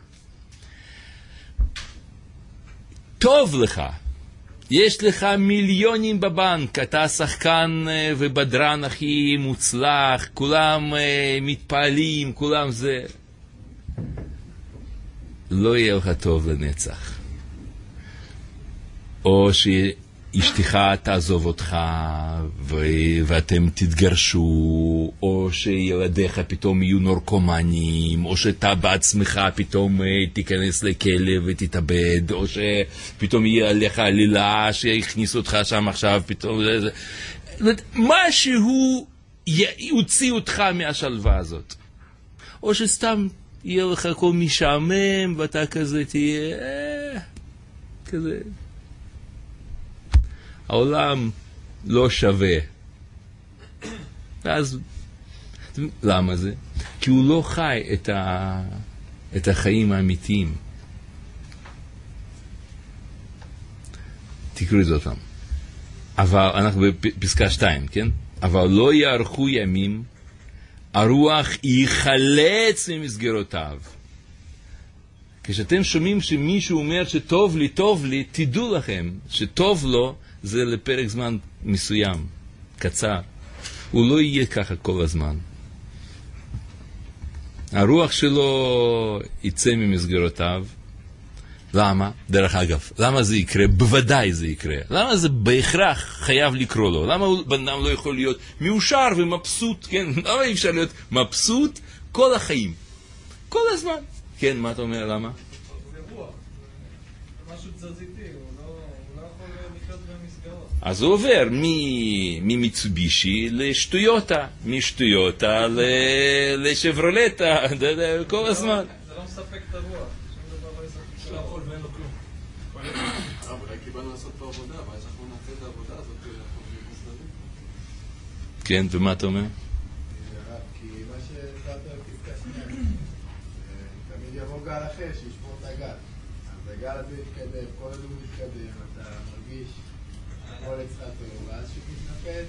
טוב לך, יש לך מיליונים בבנק, אתה שחקן ובדרן הכי מוצלח, כולם מתפעלים, כולם זה. לא יהיה לך טוב לנצח. או שאשתך תעזוב אותך ו- ואתם תתגרשו, או שילדיך פתאום יהיו נורקומנים, או שאתה בעצמך פתאום תיכנס לכלא ותתאבד, או שפתאום יהיה עליך עלילה שיכניס אותך שם עכשיו פתאום. משהו יוציא אותך מהשלווה הזאת. או שסתם יהיה לך הכל משעמם ואתה כזה תהיה אה, כזה העולם לא שווה. ואז למה זה? כי הוא לא חי את, ה, את החיים האמיתיים. תקראו את זה אותם. אבל אנחנו בפסקה שתיים, כן? אבל לא יארכו ימים, הרוח ייחלץ ממסגרותיו. כשאתם שומעים שמישהו אומר שטוב לי, טוב לי, תדעו לכם שטוב לו זה לפרק זמן מסוים, קצר. הוא לא יהיה ככה כל הזמן. הרוח שלו יצא ממסגרותיו. למה? דרך אגב, למה זה יקרה? בוודאי זה יקרה. למה זה בהכרח חייב לקרוא לו? למה בן אדם לא יכול להיות מאושר ומבסוט? כן? למה אי אפשר להיות מבסוט כל החיים? כל הזמן. כן, מה אתה אומר? למה? זה רוח. זה משהו תזזיתי. הוא לא יכול לחיות במסגרות. אז הוא עובר ממיצובישי לשטויוטה, משטויוטה לשברולטה, כל הזמן. זה לא מספק את הרוח. שום דבר לא יספק. לא יכול ואין לו כלום. אולי קיבלנו לעשות פה עבודה, אבל אנחנו נעשה את העבודה הזאת אנחנו מוסלמים. כן, ומה אתה אומר? כי מה שהצעת בפסקה שנייה, תמיד יבוא גל אחר שישמור את הגל. אז הגל הזה יתקדם, כל עוד הוא מתקדם, אתה מרגיש הכל אצלך טוב, ואז שתתנפץ,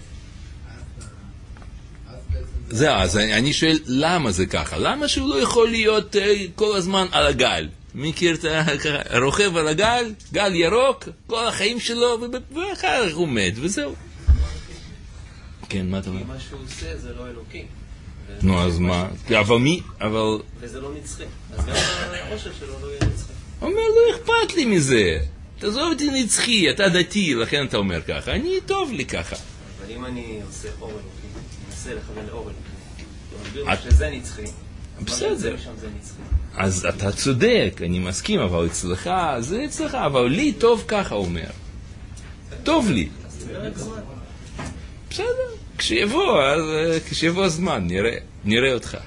אז בעצם... זה, אז אני שואל, למה זה ככה? למה שהוא לא יכול להיות כל הזמן על הגל? מכיר את הרוכב על הגל, גל ירוק, כל החיים שלו, ואחר הוא מת, וזהו. כן, מה אתה אומר? מה שהוא עושה זה לא אלוקי. נו, אז מה? אבל מי? אבל... וזה לא נצחי. אז גם העושר שלו לא יהיה נצחי. הוא אומר, לא אכפת לי מזה. תעזוב אותי נצחי, אתה דתי, לכן אתה אומר ככה. אני, טוב לי ככה. אבל אם אני עושה אור אלוקי, מנסה לכוון לאור אלוקי, תסביר שזה נצחי. בסדר. שם זה נצחי. אז אתה צודק, אני מסכים, אבל אצלך, זה אצלך, אבל לי טוב ככה, הוא אומר. טוב לי. בסדר, כשיבוא, אז כשיבוא הזמן, נראה, נראה אותך.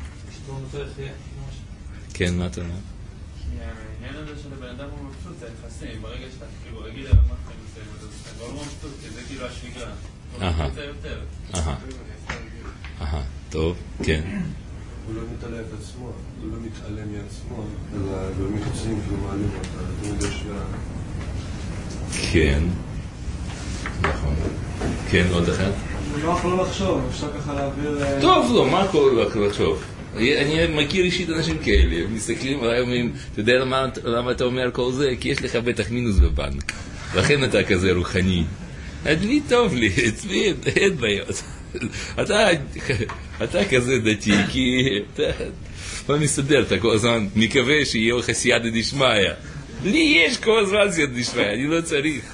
כן, מה אתה אומר? העניין הזה של הבן אדם הוא מבסוט, זה יחסים, ברגע שאתה כאילו רגיל על מה אתה עושה, אתה כבר לא מבסוט, כי זה כאילו השגרה. אהה. זה יותר. אהה. אהה, טוב, כן. הוא לא מתעלה את עצמו, הוא לא מתעלם מעצמו, אלא במקצים שהוא מעלים אותה, אתה יודע שלה. כן. נכון. כן, עוד אחד? הוא נוח לא לחשוב, אפשר ככה להעביר... טוב לו, מה קורה לך לחשוב? אני מכיר אישית אנשים כאלה, הם מסתכלים עליי ואומרים, אתה יודע למה, למה אתה אומר כל זה? כי יש לך בטח מינוס בבנק, לכן אתה כזה רוחני. לי טוב לי, אצלי אין בעיות. אתה, אתה כזה דתי, כי אתה לא מסתדר, אתה כל הזמן מקווה שיהיה לך סייעתא דשמיא. לי יש כל הזמן סייעתא דשמיא, אני לא צריך.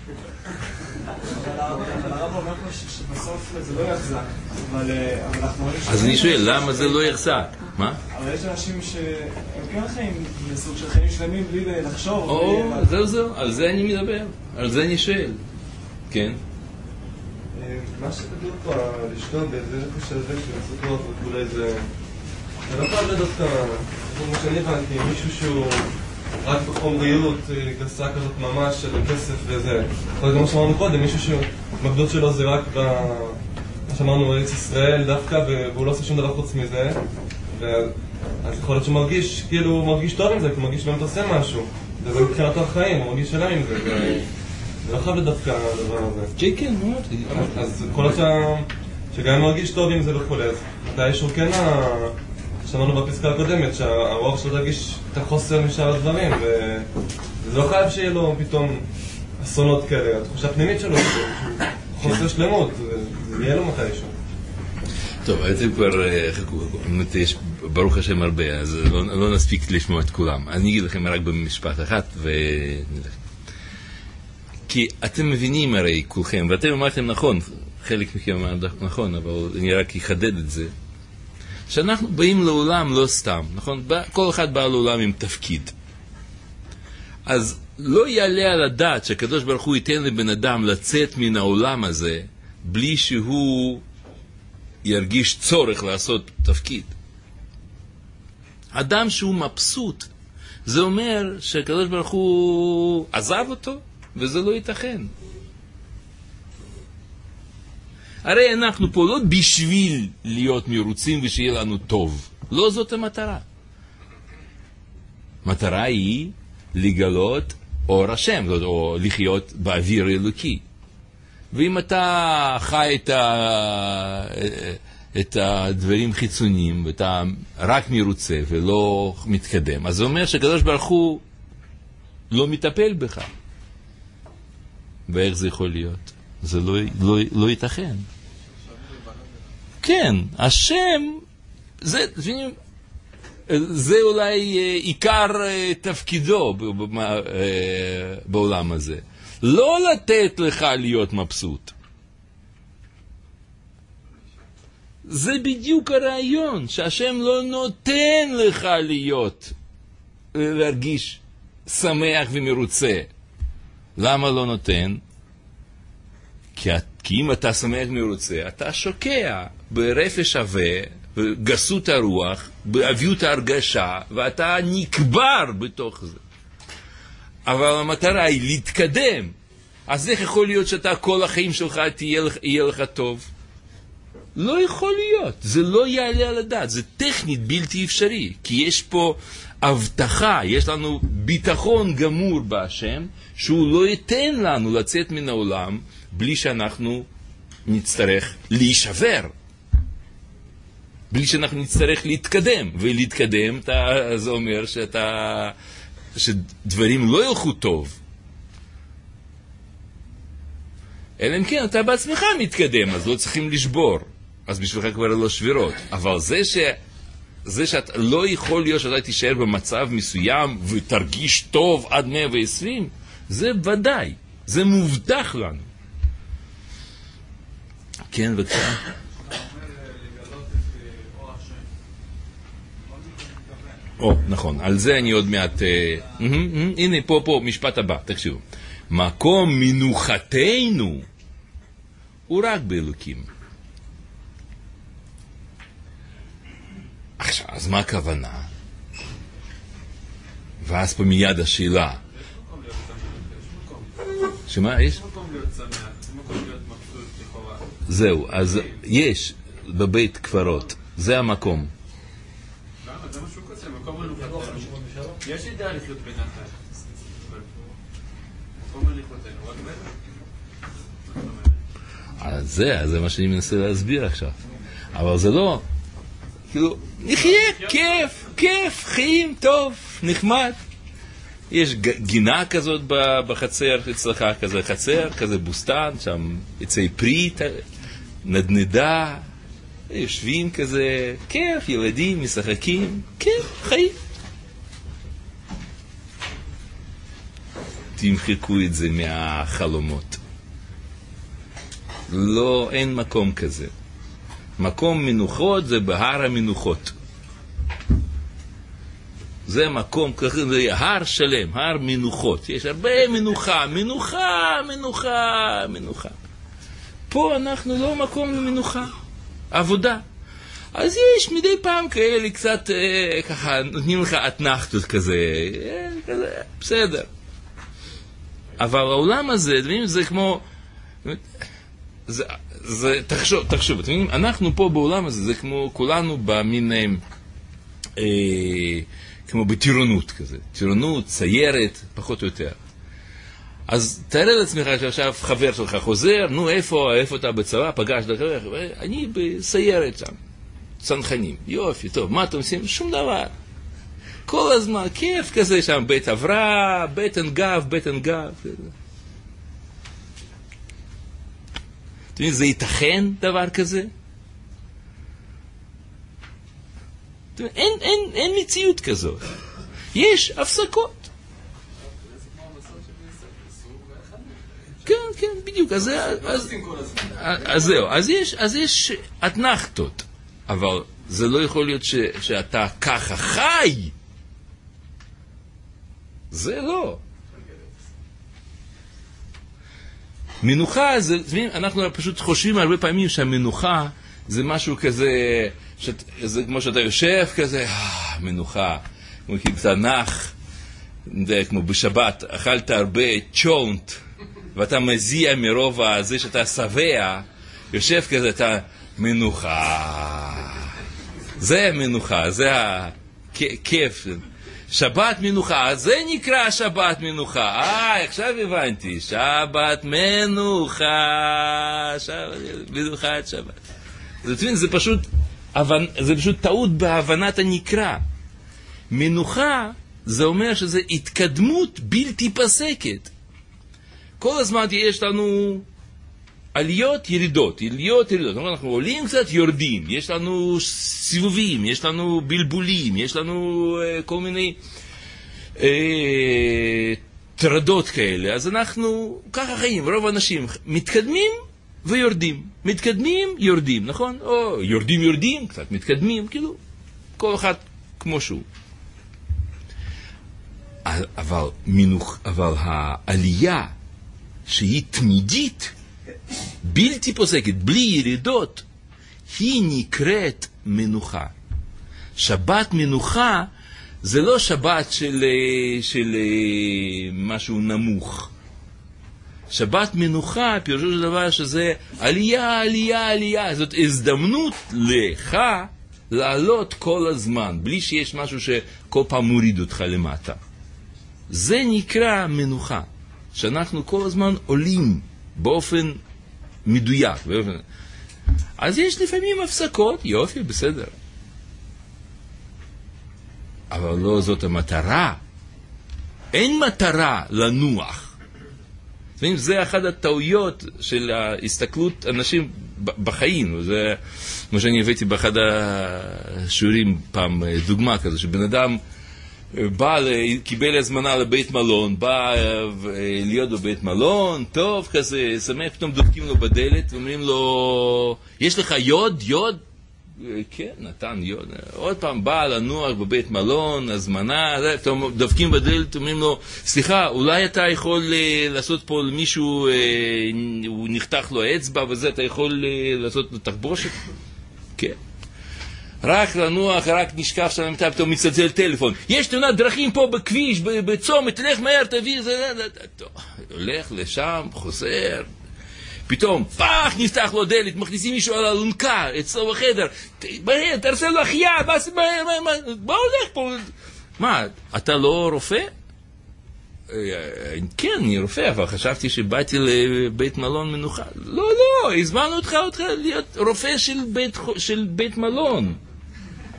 אבל הרב אומר פה שבסוף זה לא יחזק. אז אני שואל, למה זה לא יחזק? מה? אבל יש אנשים שהם כן חיים בסוג של חיים שלמים בלי לחשוב. או, זהו זהו, על זה אני מדבר, על זה אני שואל. כן? מה שכתוב פה, לשכון באיזה נפש הזה של הסוכנות וכולי זה... זה לא חייב לדווקא, כמו שאני הבנתי, מישהו שהוא רק בחומריות גסה כזאת ממש של כסף וזה. אבל כמו שאמרנו קודם, מישהו שהמקדות שלו זה רק ב... מה שאמרנו, ארץ ישראל דווקא, והוא לא עושה שום דבר חוץ מזה. אז יכול להיות שהוא מרגיש, כאילו הוא מרגיש טוב עם זה, כי הוא מרגיש באמת עושה משהו. וזה מבחינתו החיים, הוא מרגיש שלה עם זה. זה לא חייב לדווקא הדבר הזה. כן, מאוד. אז יכול להיות שגם אם מרגיש טוב עם זה וכולי, אז מתישהו כן, שמענו בפסקה הקודמת, שהרוח שלו תרגיש את החוסר משאר הדברים, וזה לא חייב שיהיה לו פתאום אסונות כאלה, התחושה הפנימית שלו, חוסר שלמות, זה יהיה לו מתישהו. טוב, אתם כבר חכו, יש ברוך השם הרבה, אז לא נספיק לשמוע את כולם. אני אגיד לכם רק במשפט אחת, ונלך. כי אתם מבינים הרי כולכם, ואתם אמרתם נכון, חלק מכם אמר נכון, אבל אני רק אחדד את זה, שאנחנו באים לעולם לא סתם, נכון? כל אחד בא לעולם עם תפקיד. אז לא יעלה על הדעת שהקדוש ברוך הוא ייתן לבן אדם לצאת מן העולם הזה, בלי שהוא ירגיש צורך לעשות תפקיד. אדם שהוא מבסוט, זה אומר שהקדוש ברוך הוא עזב אותו, וזה לא ייתכן. הרי אנחנו פה לא בשביל להיות מרוצים ושיהיה לנו טוב. לא זאת המטרה. מטרה היא לגלות אור השם, או לחיות באוויר אלוקי. ואם אתה חי את, ה... את הדברים חיצוניים, ואתה רק מרוצה ולא מתקדם, אז זה אומר שהקדוש ברוך הוא לא מטפל בך. ואיך זה יכול להיות? זה לא, לא, לא ייתכן. כן, השם, זה, זה אולי עיקר תפקידו בעולם הזה. לא לתת לך להיות מבסוט. זה בדיוק הרעיון, שהשם לא נותן לך להיות, להרגיש שמח ומרוצה. למה לא נותן? כי, כי אם אתה שמח מרוצה, אתה שוקע ברפש שווה, בגסות הרוח, באביות ההרגשה, ואתה נקבר בתוך זה. אבל המטרה היא להתקדם. אז איך יכול להיות שאתה כל החיים שלך תהיה, יהיה לך טוב? לא יכול להיות. זה לא יעלה על הדעת. זה טכנית בלתי אפשרי. כי יש פה הבטחה, יש לנו ביטחון גמור בהשם, שהוא לא ייתן לנו לצאת מן העולם בלי שאנחנו נצטרך להישבר. בלי שאנחנו נצטרך להתקדם. ולהתקדם, זה אומר שאתה, שדברים לא ילכו טוב. אלא אם כן, אתה בעצמך מתקדם, אז לא צריכים לשבור. אז בשבילך כבר לא שבירות. אבל זה ש... זה שאתה לא יכול להיות שאתה תישאר במצב מסוים ותרגיש טוב עד מאה ועשרים, זה ודאי. זה מובטח לנו. כן, בבקשה. או, נכון. על זה אני עוד מעט... הנה, פה, פה, משפט הבא. תקשיבו. מקום מנוחתנו הוא רק באלוקים. עכשיו, אז מה הכוונה? ואז פה מיד השאלה. שמה יש? זהו, אז יש בבית קברות. זה המקום. זה מה שהוא כותב, מקום מנוחתנו. יש ידעה לחיות בנחת. מקום מנוחתנו, רק בטח. אז זה, זה מה שאני מנסה להסביר עכשיו. אבל זה לא... כאילו, נחיה, כיף, כיף, חיים, טוב, נחמד. יש גינה כזאת בחצר אצלך, כזה חצר, כזה בוסטן, שם עצי פרי, נדנדה, יושבים כזה, כיף, ילדים, משחקים, כיף, חיים. תמחקו את זה מהחלומות. לא, אין מקום כזה. מקום מנוחות זה בהר המנוחות. זה מקום, זה הר שלם, הר מנוחות. יש הרבה מנוחה, מנוחה, מנוחה, מנוחה. פה אנחנו לא מקום למנוחה, עבודה. אז יש מדי פעם כאלה קצת אה, ככה, נותנים לך אתנחתות כזה, אה, כזה, בסדר. אבל העולם הזה, זה כמו, זה, זה, תחשוב, תחשוב, אנחנו פה בעולם הזה, זה כמו כולנו במין, אה, כמו בטירונות כזה, טירונות, סיירת, פחות או יותר. אז תאר לעצמך שעכשיו חבר שלך חוזר, נו איפה, איפה אתה בצבא, פגש דרך, אני בסיירת שם, צנחנים, יופי, טוב, מה אתם עושים? שום דבר. כל הזמן, כיף כזה שם, בית עברה, בטן גב, בטן גב. אתם יודעים, זה ייתכן דבר כזה? אין, אין, אין מציאות כזאת. יש הפסקות. כן, כן, בדיוק. אז, אז, אז זהו, אז יש, אז יש אתנחתות, אבל זה לא יכול להיות ש, שאתה ככה חי. זה לא. מנוחה, זה, אנחנו פשוט חושבים הרבה פעמים שהמנוחה זה משהו כזה, שאת, זה כמו שאתה יושב כזה, אה, מנוחה, כמו קצת נח, זה כמו בשבת, אכלת הרבה צ'ונט, ואתה מזיע מרוב הזה שאתה שבע, יושב כזה, אתה מנוחה. זה מנוחה, זה הכיף. שבת מנוחה, זה נקרא שבת מנוחה. אה, עכשיו הבנתי, שבת מנוחה, שבת, מנוחת שבת. זה, זה פשוט, זה פשוט טעות בהבנת הנקרא. מנוחה, זה אומר שזה התקדמות בלתי פסקת. כל הזמן יש לנו עליות ירידות, עליות ירידות. אנחנו עולים קצת, יורדים. יש לנו סיבובים, יש לנו בלבולים, יש לנו uh, כל מיני uh, טרדות כאלה. אז אנחנו, ככה חיים, רוב האנשים מתקדמים ויורדים. מתקדמים, יורדים, נכון? או יורדים, יורדים, קצת מתקדמים, כאילו, כל אחד כמו שהוא. אבל, מנוח, אבל העלייה שהיא תמידית, בלתי פוסקת, בלי ירידות, היא נקראת מנוחה. שבת מנוחה זה לא שבת של, של משהו נמוך. שבת מנוחה, פירושו של דבר שזה עלייה, עלייה, עלייה. זאת הזדמנות לך לעלות כל הזמן, בלי שיש משהו שכל פעם מוריד אותך למטה. זה נקרא מנוחה. שאנחנו כל הזמן עולים באופן מדויק. באופן... אז יש לפעמים הפסקות, יופי, בסדר. אבל לא זאת המטרה. אין מטרה לנוח. זה אחד הטעויות של ההסתכלות אנשים בחיים. זה כמו שאני הבאתי באחד השיעורים פעם, דוגמה כזו, שבן אדם בא, קיבל הזמנה לבית מלון, בא להיות בבית מלון, טוב כזה, שמח, פתאום דופקים לו בדלת, ואומרים לו, יש לך יוד, יוד? כן, נתן יוד. עוד פעם בא לנוח בבית מלון, הזמנה, פתאום דופקים בדלת, אומרים לו, סליחה, אולי אתה יכול לעשות פה למישהו, הוא נחתך לו האצבע וזה, אתה יכול לעשות לו תחבושת? כן. רק לנוח, רק נשכח שם, פתאום מצלצל טלפון. יש תאונת דרכים פה בכביש, בצומת, תלך מהר, תביא, זה, זה, הולך לשם, חוזר. פתאום, פח, נפתח לו דלת, מכניסים מישהו על אלונקה, אצלו בחדר. מהר, תרסה לו החיה, מה, מה, מה, מה הולך פה? מה, אתה לא רופא? כן, אני רופא, אבל חשבתי שבאתי לבית מלון מנוחה. לא, לא, הזמנו אותך, אותך להיות רופא של בית, של בית מלון.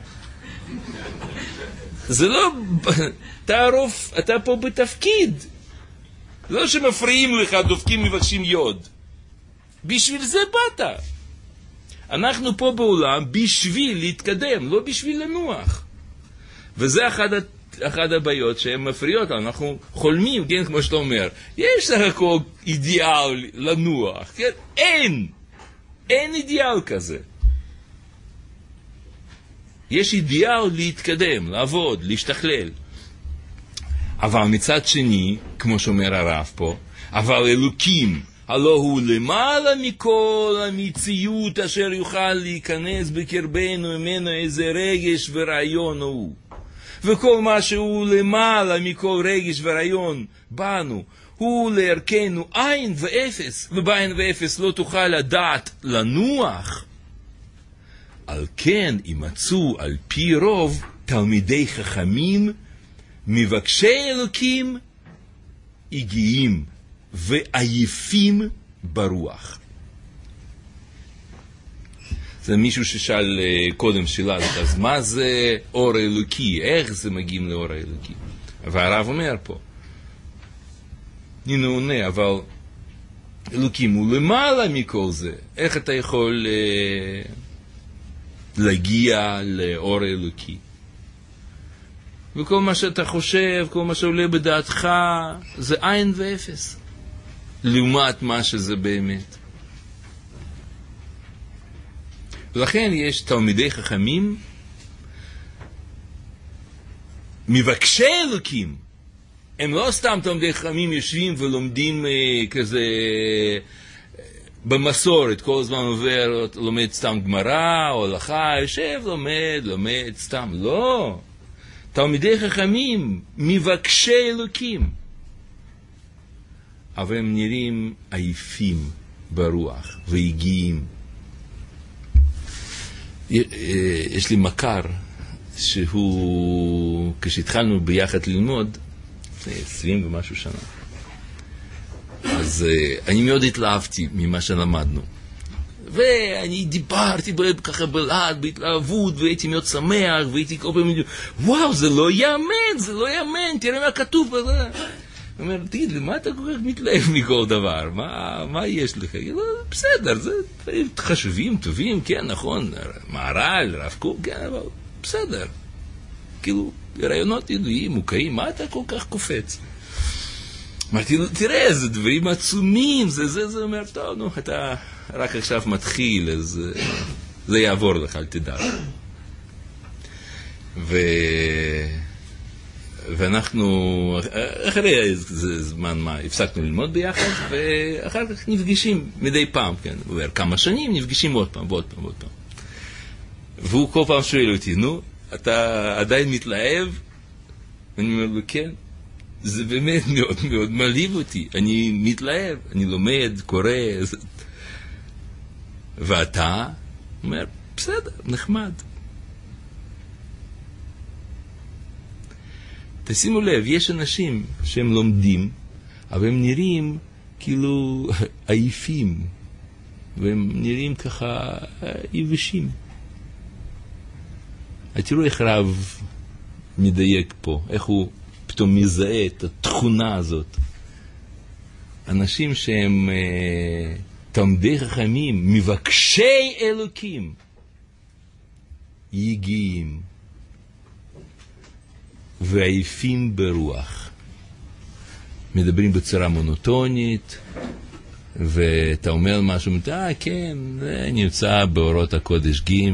זה לא, אתה הרוב, אתה פה בתפקיד. לא שמפריעים לך, דופקים מבקשים יוד. בשביל זה באת. אנחנו פה בעולם בשביל להתקדם, לא בשביל לנוח. וזה אחד, אחד הבעיות שהן מפריעות. אנחנו חולמים, כן, כמו שאתה אומר. יש סך הכל אידיאל לנוח, כן? אין. אין אידיאל כזה. יש אידיאל להתקדם, לעבוד, להשתכלל. אבל מצד שני, כמו שאומר הרב פה, אבל אלוקים, הלא הוא למעלה מכל המציאות אשר יוכל להיכנס בקרבנו ממנו איזה רגש ורעיון הוא. וכל מה שהוא למעלה מכל רגש ורעיון בנו, הוא לערכנו עין ואפס, ובעין ואפס לא תוכל לדעת לנוח. על כן ימצאו על פי רוב תלמידי חכמים, מבקשי אלוקים, הגיעים ועייפים ברוח. זה מישהו ששאל קודם שאלה, אז מה זה אור אלוקי? איך זה מגיעים לאור האלוקי? והרב אומר פה, הנה עונה, אבל אלוקים הוא למעלה מכל זה. איך אתה יכול אה, להגיע לאור האלוקי? וכל מה שאתה חושב, כל מה שעולה בדעתך, זה עין ואפס. לעומת מה שזה באמת. ולכן יש תלמידי חכמים, מבקשי אלוקים. הם לא סתם תלמידי חכמים יושבים ולומדים אה, כזה אה, במסורת, כל הזמן עובר, לומד סתם גמרא או הלכה, יושב, לומד, לומד סתם. לא. תלמידי חכמים, מבקשי אלוקים. אבל הם נראים עייפים ברוח והגיעים. יש לי מכר שהוא, כשהתחלנו ביחד ללמוד, לפני עשרים ומשהו שנה, אז אני מאוד התלהבתי ממה שלמדנו. ואני דיברתי ככה בלעד, בהתלהבות, והייתי מאוד שמח, והייתי כל פעם, וואו, זה לא יאמן, זה לא יאמן, תראה מה כתוב בזה. הוא אומר, תגיד, למה אתה כל כך מתלהב מכל דבר? מה, מה יש לך? לא, בסדר, זה חשובים, טובים, כן, נכון, מהר"ל, רב קוק, כן, אבל בסדר. כאילו, רעיונות ידועים, מוקעים, מה אתה כל כך קופץ? אמרתי לו, תראה, זה דברים עצומים, זה, זה, זה אומר, טוב, נו, אתה רק עכשיו מתחיל, אז זה יעבור לך, אל תדע. ו... ואנחנו, אחרי איזה זמן מה, הפסקנו ללמוד ביחד, ואחר כך נפגשים מדי פעם, כן, עובר כמה שנים, נפגשים עוד פעם, ועוד פעם, ועוד פעם. והוא כל פעם שואל אותי, נו, אתה עדיין מתלהב? אני אומר לו, כן. זה באמת מאוד מאוד מלהיב אותי. אני מתלהב, אני לומד, קורא. ואתה אומר, בסדר, נחמד. תשימו לב, יש אנשים שהם לומדים, אבל הם נראים כאילו עייפים, והם נראים ככה יבשים. תראו איך רב מדייק פה, איך הוא פתאום מזהה את התכונה הזאת. אנשים שהם אה, תלמידי חכמים, מבקשי אלוקים, יגיעים ועייפים ברוח. מדברים בצורה מונוטונית, ואתה אומר משהו, אה כן, זה נמצא באורות הקודש ג'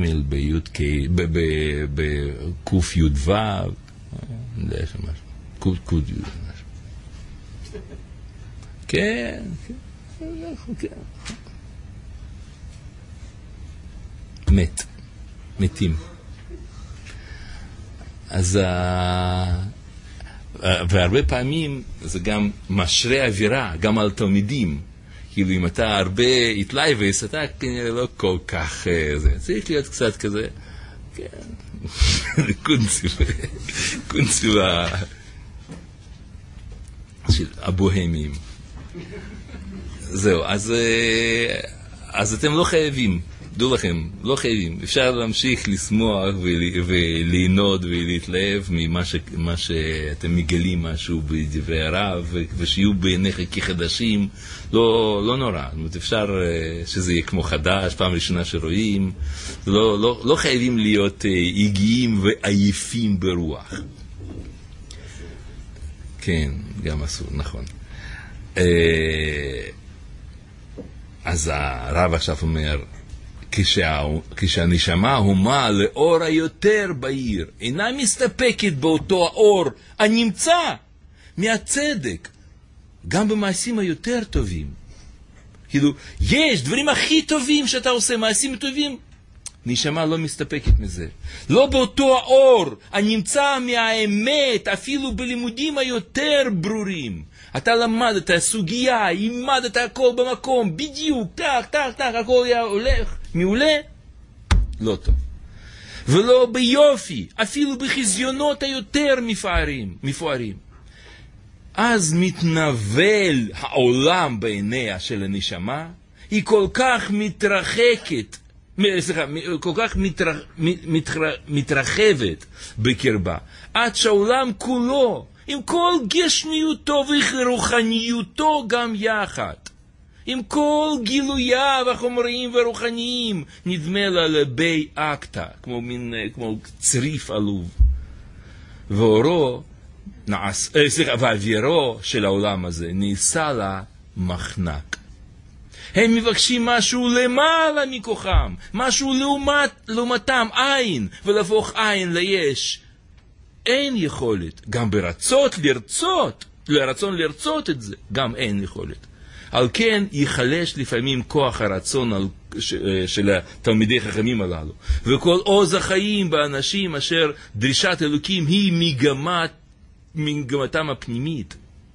בקוף י' ו', אני יודע שם משהו. קוד קוד יוד. כן, כן. מת. מתים. אז והרבה פעמים זה גם משרה אווירה, גם על תלמידים. כאילו אם אתה הרבה התלהבס, אתה כנראה לא כל כך זה. צריך להיות קצת כזה, כן. קונציב. קונציב ה... של הבוהמים. זהו, אז, אז אתם לא חייבים דעו לכם, לא חייבים. אפשר להמשיך לשמוח וליהנות ולהתלהב ממה ש, מה שאתם מגלים משהו בדברי הרב, ושיהיו בעיניך כחדשים, לא, לא נורא. זאת אומרת, אפשר שזה יהיה כמו חדש, פעם ראשונה שרואים. לא, לא, לא חייבים להיות איגיים ועייפים ברוח. כן, גם אסור, נכון. אז הרב עכשיו אומר, כשה, כשהנשמה הומה לאור היותר בהיר, אינה מסתפקת באותו האור הנמצא מהצדק, גם במעשים היותר טובים. כאילו, יש דברים הכי טובים שאתה עושה, מעשים טובים, נשמה לא מסתפקת מזה. לא באותו האור הנמצא מהאמת, אפילו בלימודים היותר ברורים. אתה למדת סוגיה, עימדת הכל במקום, בדיוק, טק, טק, טק, הכל היה הולך, מעולה, לא טוב. ולא ביופי, אפילו בחזיונות היותר מפוארים, מפוארים. אז מתנבל העולם בעיניה של הנשמה, היא כל כך מתרחקת, סליחה, כל כך מתרח, מתרח, מתרחבת בקרבה, עד שהעולם כולו, עם כל גשמיותו ורוחניותו גם יחד, עם כל גילוייו החומריים ורוחניים, נדמה לה לבי אקטה, כמו, מין, כמו צריף עלוב. ואורו, נעש, אה, סליחה, ואווירו של העולם הזה נעשה לה מחנק. הם מבקשים משהו למעלה מכוחם, משהו לעומת, לעומתם עין, ולהפוך עין ליש. אין יכולת, גם ברצות לרצות, לרצון לרצות את זה, גם אין יכולת. על כן ייחלש לפעמים כוח הרצון על, ש, של התלמידי חכמים הללו. וכל עוז החיים באנשים אשר דרישת אלוקים היא מגמת, מגמתם הפנימית.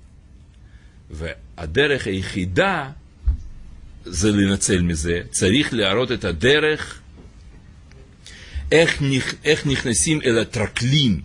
והדרך היחידה זה לנצל מזה. צריך להראות את הדרך, איך, נכ, איך נכנסים אל הטרקלין.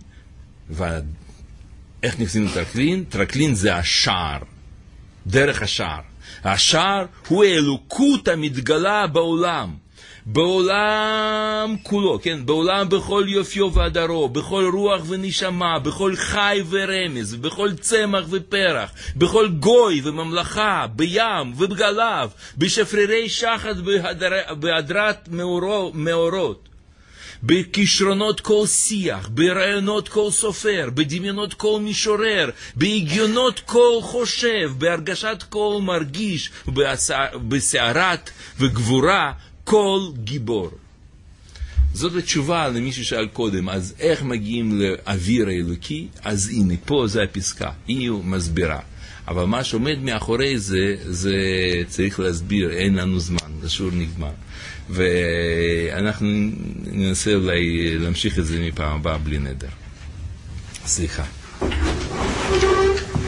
ואיך נכנסים לטרקלין? טרקלין זה השער, דרך השער. השער הוא האלוקות המתגלה בעולם, בעולם כולו, כן? בעולם בכל יופיו והדרו, בכל רוח ונשמה, בכל חי ורמז, בכל צמח ופרח, בכל גוי וממלכה, בים ובגליו, בשפרירי שחת בהדרת מאורו, מאורות, בכישרונות כל שיח, ברעיונות כל סופר, בדמיונות כל משורר, בהגיונות כל חושב, בהרגשת כל מרגיש, בסערת וגבורה כל גיבור. זאת התשובה למי ששאל קודם, אז איך מגיעים לאוויר האלוקי? אז הנה, פה זה הפסקה, היא מסבירה. אבל מה שעומד מאחורי זה, זה צריך להסביר, אין לנו זמן, השיעור נגמר. ואנחנו ננסה אולי להמשיך את זה מפעם הבאה בלי נדר. סליחה.